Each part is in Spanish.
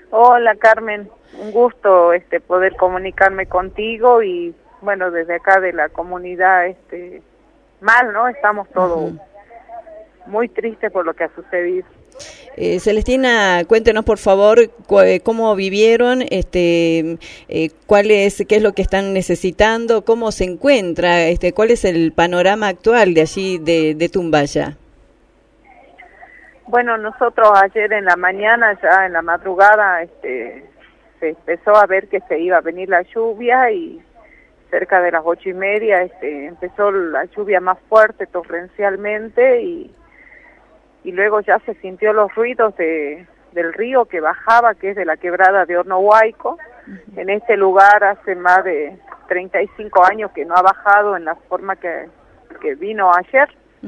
Hola Carmen, un gusto poder comunicarme contigo y bueno, desde acá de la comunidad mal, ¿no? Estamos todos muy tristes por lo que ha sucedido. Celestina, cuéntenos por favor cómo vivieron, qué es lo que están necesitando, cómo se encuentra, cuál es el panorama actual de allí de Tumbaya. Bueno, nosotros ayer en la mañana, ya en la madrugada, se empezó a ver que se iba a venir la lluvia y cerca de las 8:30 empezó la lluvia más fuerte torrencialmente y luego ya se sintió los ruidos del río que bajaba, que es de la quebrada de Horno Huayco. En este lugar hace más de 35 años que no ha bajado en la forma que vino ayer.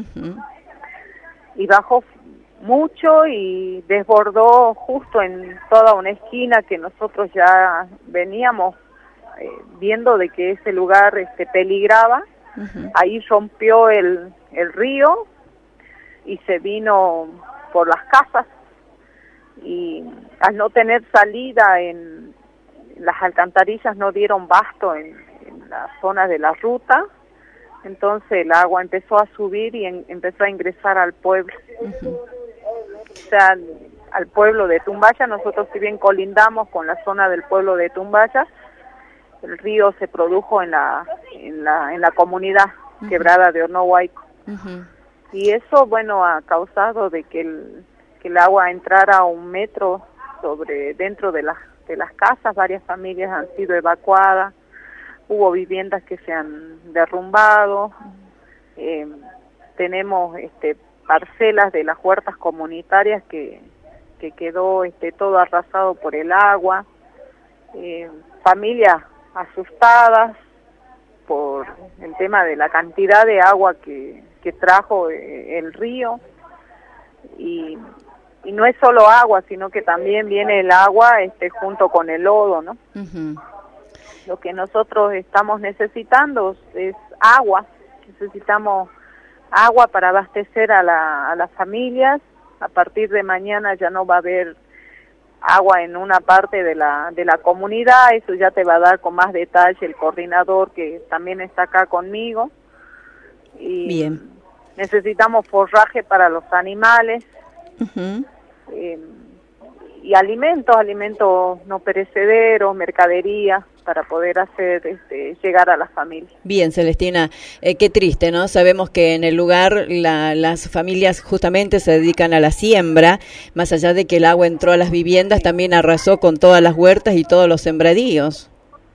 Y bajó mucho y desbordó justo en toda una esquina que nosotros ya veníamos viendo de que ese lugar peligraba. Ahí rompió el río y se vino por las casas y al no tener salida en las alcantarillas no dieron basto en la zona de la ruta, entonces el agua empezó a subir y empezó a ingresar al pueblo. O sea, al pueblo de Tumbaya. Nosotros si bien colindamos con la zona del pueblo de Tumbaya, el río se produjo en la comunidad quebrada de Horno Huayco. Y eso, bueno, ha causado de que el agua entrara a 1 metro dentro de las casas. Varias familias han sido evacuadas, hubo viviendas que se han derrumbado, tenemos parcelas de las huertas comunitarias que quedó todo arrasado por el agua, familias asustadas por el tema de la cantidad de agua que trajo el río y no es solo agua, sino que también viene el agua junto con el lodo, ¿no? Lo que nosotros estamos necesitando es agua. Necesitamos agua para abastecer a las familias. A partir de mañana ya no va a haber agua en una parte de la comunidad. Eso ya te va a dar con más detalle el coordinador que también está acá conmigo. Y bien. Necesitamos forraje para los animales. Y alimentos no perecederos, mercadería, para poder hacer llegar a las familias. Bien, Celestina, qué triste, ¿no? Sabemos que en el lugar las familias justamente se dedican a la siembra, más allá de que el agua entró a las viviendas, también arrasó con todas las huertas y todos los sembradíos.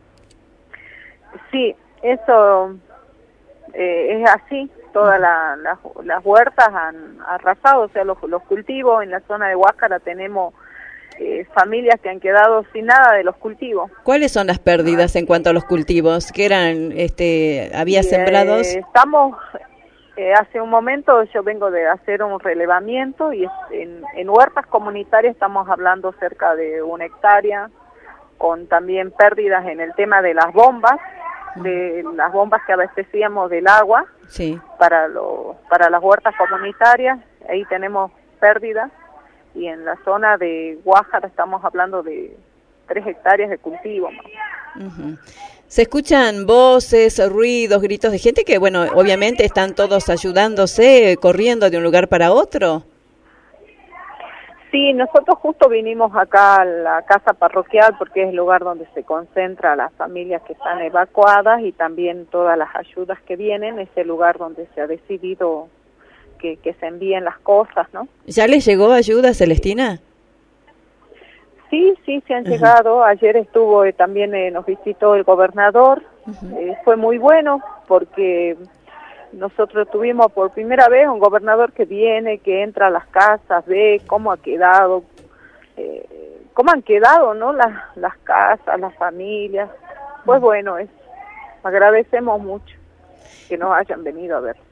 Sí, eso es así. Todas las huertas han arrasado, o sea, los cultivos. En la zona de Huáscara tenemos familias que han quedado sin nada de los cultivos. ¿Cuáles son las pérdidas en cuanto a los cultivos? ¿Qué eran, había sembrados? Estamos, hace un momento yo vengo de hacer un relevamiento y en huertas comunitarias estamos hablando cerca de 1 hectárea, con también pérdidas en el tema de las bombas que abastecíamos del agua. Sí. Para las huertas comunitarias, ahí tenemos pérdidas, y en la zona de Guájara estamos hablando de 3 hectáreas de cultivo. Se escuchan voces, ruidos, gritos de gente que, bueno, obviamente están todos ayudándose, corriendo de un lugar para otro. Sí, nosotros justo vinimos acá a la casa parroquial porque es el lugar donde se concentra las familias que están evacuadas y también todas las ayudas que vienen. Es el lugar donde se ha decidido que se envíen las cosas, ¿no? ¿Ya les llegó ayuda, Celestina? Sí, se han llegado. Ayer estuvo también, nos visitó el gobernador. Fue muy bueno porque nosotros tuvimos por primera vez un gobernador que viene, que entra a las casas, ve cómo ha quedado, ¿no? Las casas, las familias. Pues bueno, agradecemos mucho que nos hayan venido a ver.